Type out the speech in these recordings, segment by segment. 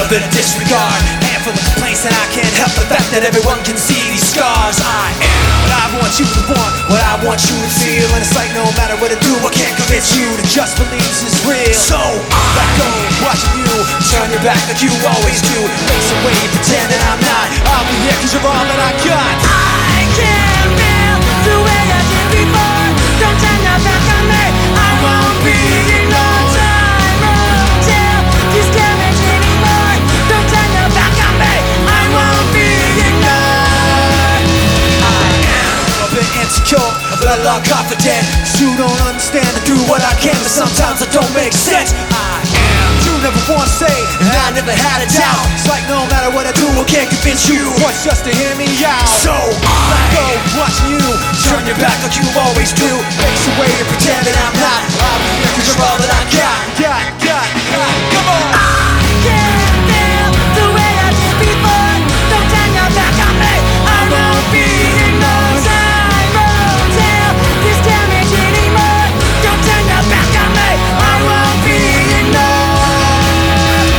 bit of disregard, handful of complaints, and I can't help the fact that everyone can see these scars. I am what I want you to want, what I want you to feel, and it's like no matter what I do, I can't convince you to just believe this is real. So I let go, watching you turn your back like you always do, face away, pretend that I'm not. I'll be here 'cause you're all that I got. I can't feel the way I did before. Don't turn your back on me, I won't be ignored. Time won't tell these damage anymore. Don't turn your back on me, I won't be ignored. I am a bit insecure, but a lot confident, 'cause you don't understand I do what I can, but sometimes it don't make sense. I am, you never want to say, and I never had a doubt. It's like no matter what I do, I can't convince you once just to hear me out. So I let go, watching you turn your back like you always do, face away and pretend that I'm not. I'll be here 'cause you're all that I got. Come on. I can't feel the way I did before. Don't turn your back on me, I won't be ignored. Time won't tell this damage anymore. Don't turn your back on me, I won't be ignored.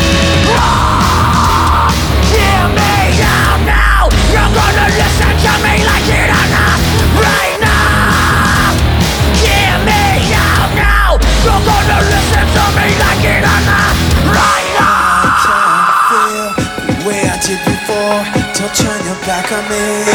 Hear me out now. You're gonna listen to me like it or not right now. Hear me out now. You're gonna listen to me like it or not right now. I can't feel the way I did before. Don't turn your back on me.